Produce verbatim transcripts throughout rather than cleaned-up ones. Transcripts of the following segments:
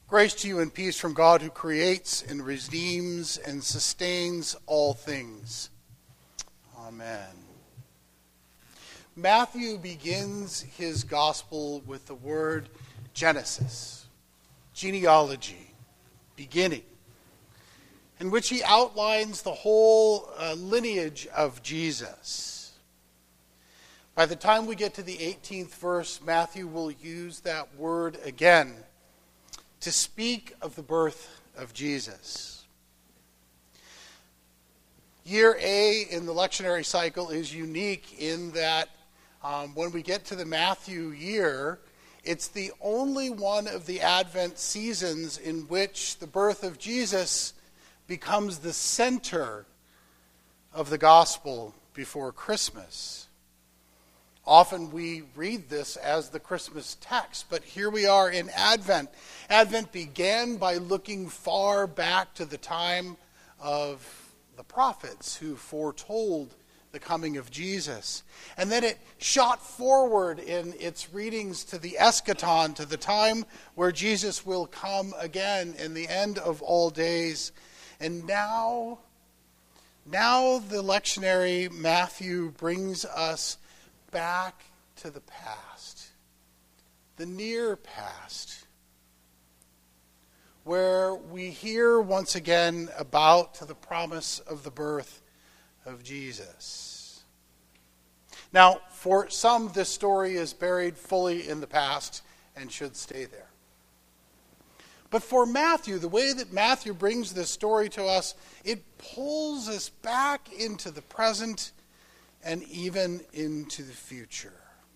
Grace to you and peace from God who creates and redeems and sustains all things. Amen. Matthew begins his gospel with the word Genesis, genealogy, beginning, in which he outlines the whole uh, lineage of Jesus. By the time we get to the eighteenth verse, Matthew will use that word again to speak of the birth of Jesus. Year A in the lectionary cycle is unique in that um, when we get to the Matthew year, it's the only one of the Advent seasons in which the birth of Jesus becomes the center of the gospel before Christmas. Often we read this as the Christmas text, but here we are in Advent. Advent began by looking far back to the time of the prophets who foretold the coming of Jesus. And then it shot forward in its readings to the eschaton, to the time where Jesus will come again in the end of all days. And now, now the lectionary Matthew brings us back to the past, the near past, where we hear once again about the promise of the birth of Jesus. Now, for some, this story is buried fully in the past and should stay there. But for Matthew, the way that Matthew brings this story to us, it pulls us back into the present and even into the future.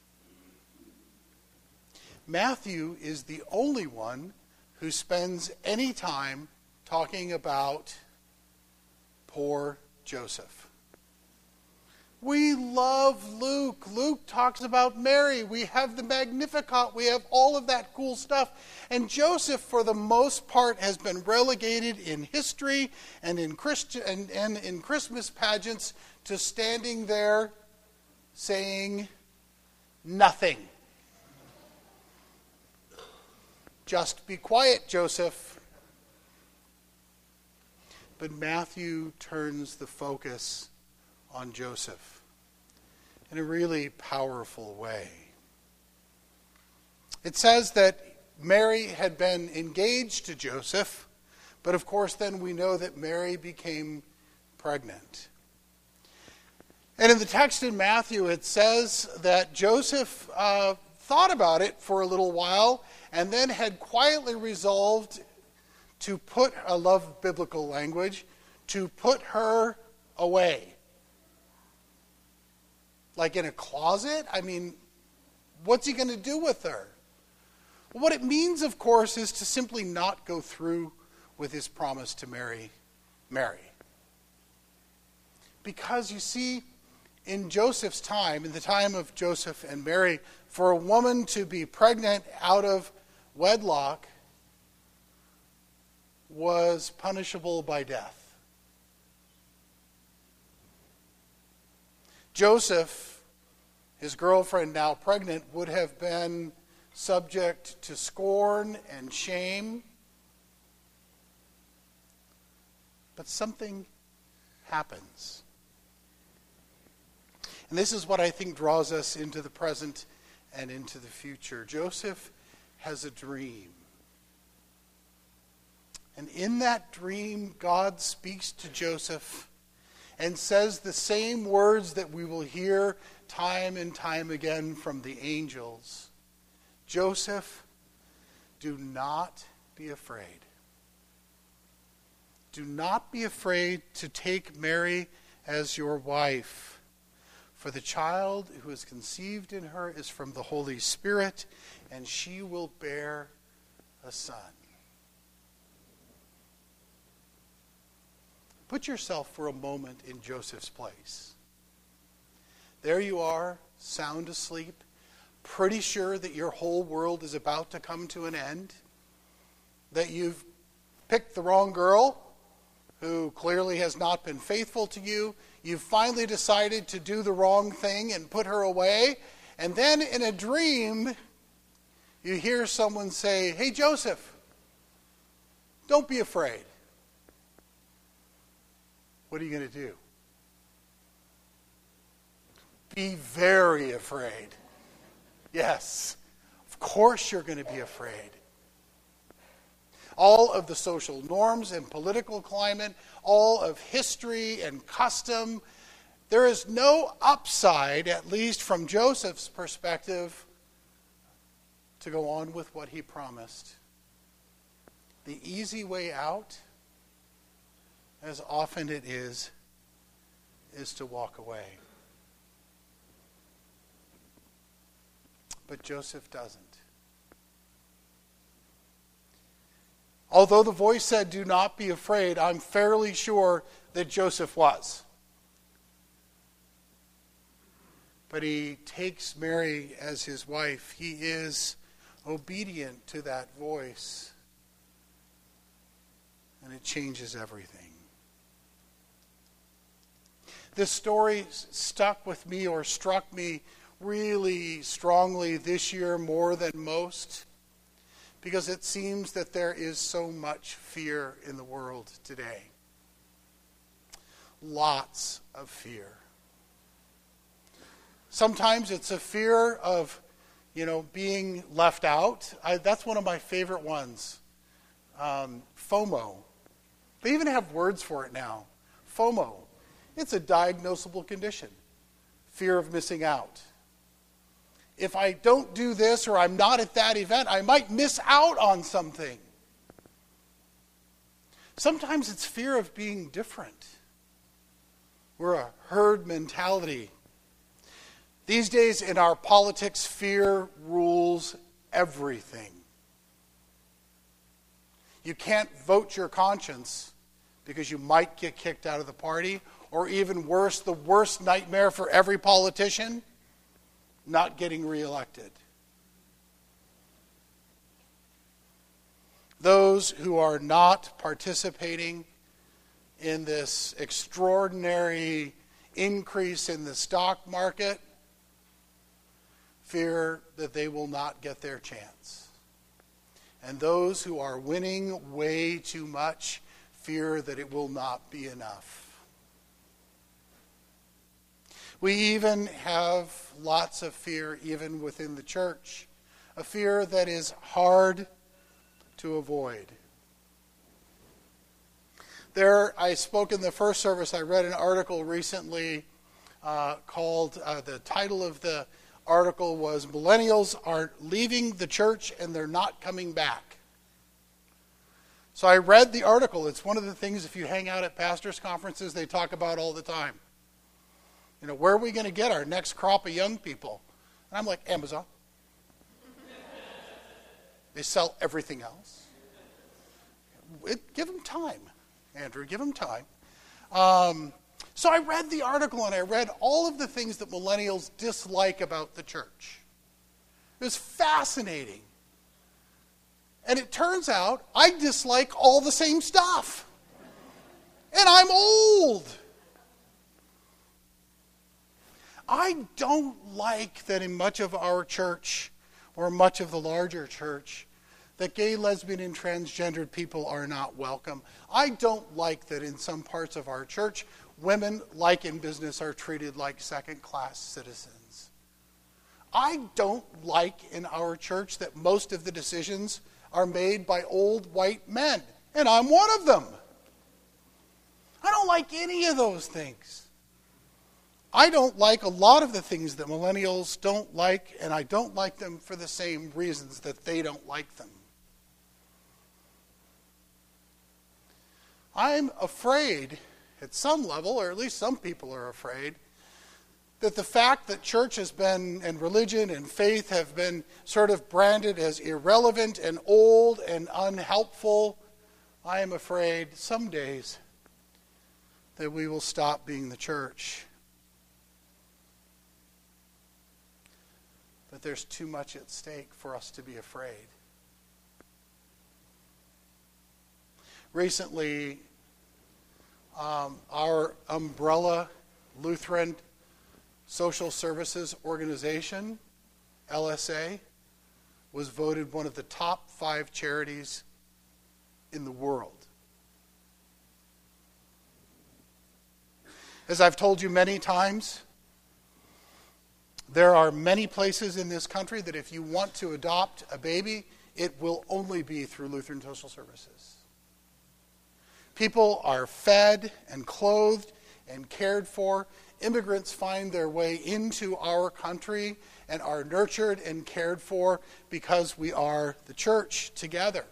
Matthew is the only one who spends any time talking about poor Joseph. We love Luke. Luke talks about Mary. We have the Magnificat. We have all of that cool stuff. And Joseph, for the most part, has been relegated in history and in Christian and, and in Christmas pageants to standing there saying nothing. Just be quiet, Joseph. But Matthew turns the focus on Joseph in a really powerful way. It says that Mary had been engaged to Joseph, but of course then we know that Mary became pregnant. And in the text in Matthew, it says that Joseph uh, thought about it for a little while and then had quietly resolved to put, I love biblical language, to put her away. Like in a closet? I mean, what's he going to do with her? Well, what it means, of course, is to simply not go through with his promise to marry Mary. Because you see, in Joseph's time, in the time of Joseph and Mary, for a woman to be pregnant out of wedlock was punishable by death. Joseph, his girlfriend now pregnant, would have been subject to scorn and shame. But something happens. And this is what I think draws us into the present and into the future. Joseph has a dream. And in that dream, God speaks to Joseph and says the same words that we will hear time and time again from the angels. Joseph, do not be afraid. Do not be afraid to take Mary as your wife. For the child who is conceived in her is from the Holy Spirit, and she will bear a son. Put yourself for a moment in Joseph's place. There you are, sound asleep, pretty sure that your whole world is about to come to an end, that you've picked the wrong girl who clearly has not been faithful to you. You've finally decided to do the wrong thing and put her away. And then in a dream, you hear someone say, "Hey, Joseph, Don't be afraid. What are you going to do? Be very afraid. Yes, of course you're going to be afraid. All of the social norms and political climate, all of history and custom, there is no upside, at least from Joseph's perspective, to go on with what he promised. The easy way out, as often it is, is to walk away. But Joseph doesn't. Although the voice said, "Do not be afraid," I'm fairly sure that Joseph was. But he takes Mary as his wife. He is obedient to that voice. And it changes everything. This story stuck with me or struck me really strongly this year more than most, because it seems that there is so much fear in the world today. Lots of fear. Sometimes it's a fear of, you know, being left out. I, that's one of my favorite ones. Um, FOMO. They even have words for it now. FOMO. It's a diagnosable condition. Fear of missing out. If I don't do this or I'm not at that event, I might miss out on something. Sometimes it's fear of being different. We're a herd mentality. These days in our politics, fear rules everything. You can't vote your conscience because you might get kicked out of the party, or even worse, the worst nightmare for every politician, not getting reelected. Those who are not participating in this extraordinary increase in the stock market fear that they will not get their chance. And those who are winning way too much fear that it will not be enough. We even have lots of fear even within the church, a fear that is hard to avoid. There, I spoke in the first service, I read an article recently uh, called, uh, the title of the article was, "Millennials are leaving the church and they're not coming back." So I read the article. It's one of the things, if you hang out at pastors' conferences, they talk about all the time. You know, where are we going to get our next crop of young people? And I'm like, Amazon. They sell everything else. It, give them time, Andrew, give them time. Um, so I read the article and I read all of the things that millennials dislike about the church. It was fascinating. And it turns out I dislike all the same stuff. And I'm old. I don't like that in much of our church, or much of the larger church, that gay, lesbian, and transgendered people are not welcome. I don't like that in some parts of our church, women, like in business, are treated like second-class citizens. I don't like in our church that most of the decisions are made by old white men, and I'm one of them. I don't like any of those things. I don't like a lot of the things that millennials don't like, and I don't like them for the same reasons that they don't like them. I'm afraid, at some level, or at least some people are afraid, that the fact that church has been, and religion and faith have been sort of branded as irrelevant and old and unhelpful, I am afraid some days that we will stop being the church. But there's too much at stake for us to be afraid. Recently, um, our umbrella Lutheran Social Services Organization, L S A, was voted one of the top five charities in the world. As I've told you many times, there are many places in this country that if you want to adopt a baby, it will only be through Lutheran Social Services. People are fed and clothed and cared for. Immigrants find their way into our country and are nurtured and cared for because we are the church together.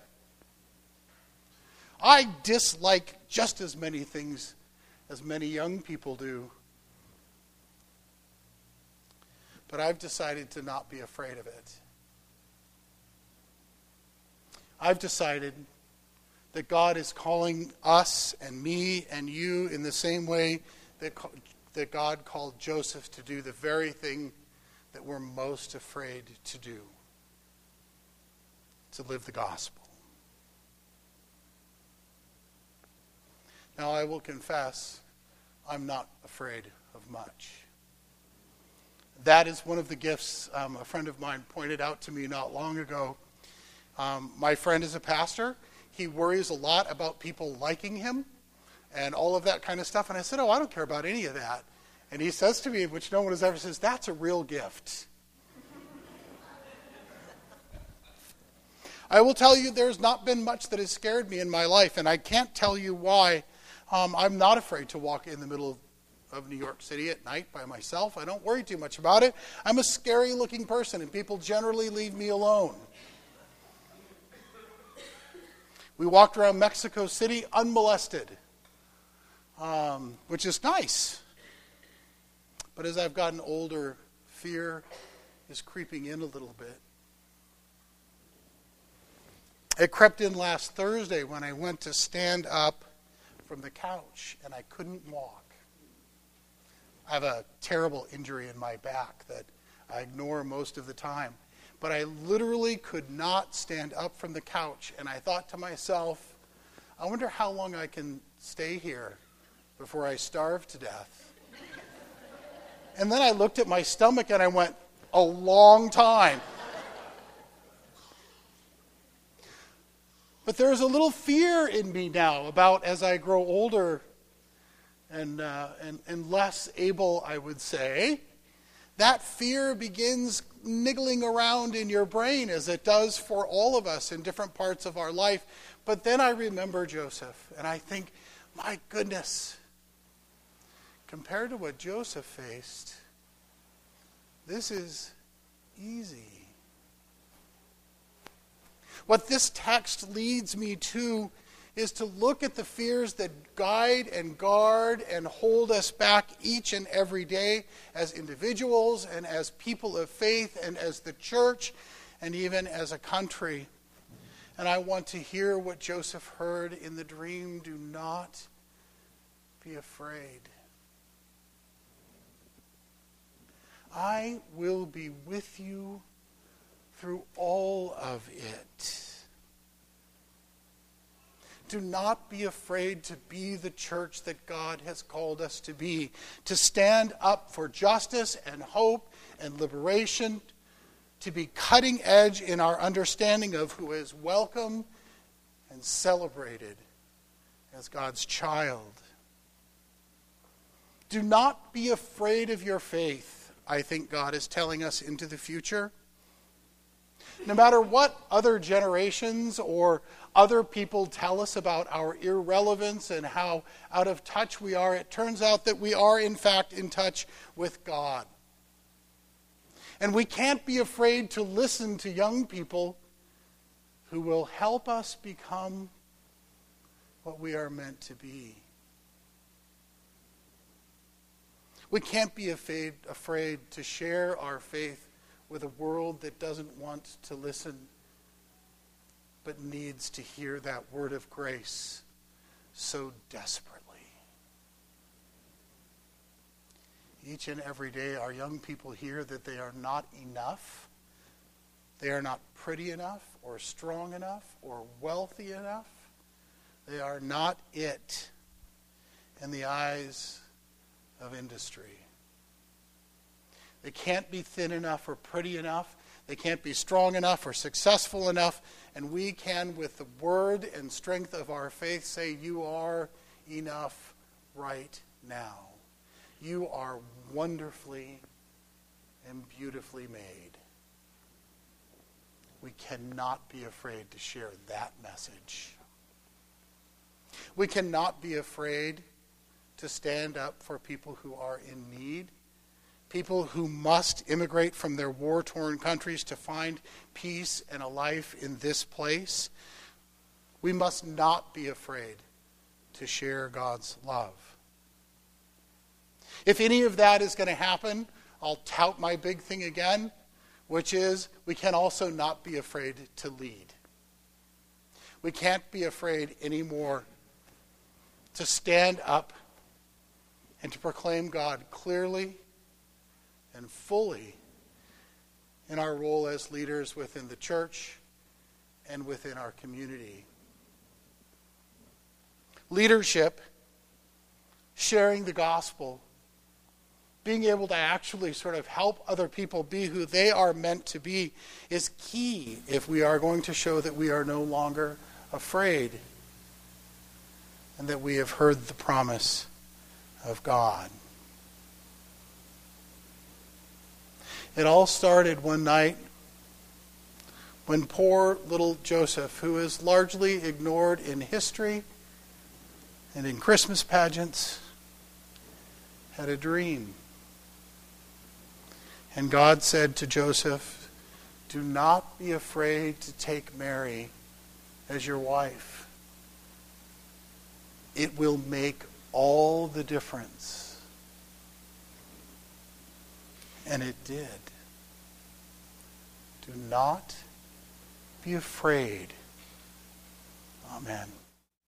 I dislike just as many things as many young people do, but I've decided to not be afraid of it. I've decided that God is calling us and me and you in the same way that, that God called Joseph to do the very thing that we're most afraid to do, to live the gospel. Now, I will confess, I'm not afraid of much. That is one of the gifts um, a friend of mine pointed out to me not long ago. Um, my friend is a pastor. He worries a lot about people liking him and all of that kind of stuff. And I said, oh, I don't care about any of that. And he says to me, which no one has ever says, that's a real gift. I will tell you there's not been much that has scared me in my life, and I can't tell you why. Um, I'm not afraid to walk in the middle of New York City at night by myself. I don't worry too much about it. I'm a scary-looking person, and people generally leave me alone. We walked around Mexico City unmolested, um, which is nice. But as I've gotten older, fear is creeping in a little bit. It crept in last Thursday when I went to stand up from the couch, and I couldn't walk. I have a terrible injury in my back that I ignore most of the time. But I literally could not stand up from the couch, and I thought to myself, I wonder how long I can stay here before I starve to death. And then I looked at my stomach and I went, a long time. But there's a little fear in me now about as I grow older and, uh, and, and less able, I would say, that fear begins niggling around in your brain as it does for all of us in different parts of our life. But then I remember Joseph, and I think, my goodness, compared to what Joseph faced, this is easy. What this text leads me to is to look at the fears that guide and guard and hold us back each and every day as individuals and as people of faith and as the church and even as a country. And I want to hear what Joseph heard in the dream. Do not be afraid. I will be with you through all of it. Do not be afraid to be the church that God has called us to be, to stand up for justice and hope and liberation, to be cutting edge in our understanding of who is welcome and celebrated as God's child. Do not be afraid of your faith, I think God is telling us into the future. No matter what other generations or other people tell us about our irrelevance and how out of touch we are, it turns out that we are in fact in touch with God. And we can't be afraid to listen to young people who will help us become what we are meant to be. We can't be afraid, afraid to share our faith with a world that doesn't want to listen, but needs to hear that word of grace so desperately. Each and every day, our young people hear that they are not enough. They are not pretty enough, or strong enough, or wealthy enough. They are not it in the eyes of industry. They can't be thin enough or pretty enough. They can't be strong enough or successful enough, and we can, with the word and strength of our faith, say, you are enough right now. You are wonderfully and beautifully made. We cannot be afraid to share that message. We cannot be afraid to stand up for people who are in need, people who must immigrate from their war-torn countries to find peace and a life in this place. We must not be afraid to share God's love. If any of that is going to happen, I'll tout my big thing again, which is we can also not be afraid to lead. We can't be afraid anymore to stand up and to proclaim God clearly and fully in our role as leaders within the church and within our community. Leadership, sharing the gospel, being able to actually sort of help other people be who they are meant to be is key if we are going to show that we are no longer afraid and that we have heard the promise of God. It all started one night when poor little Joseph, who is largely ignored in history and in Christmas pageants, had a dream. And God said to Joseph, do not be afraid to take Mary as your wife. It will make all the difference. And it did. Do not be afraid. Amen.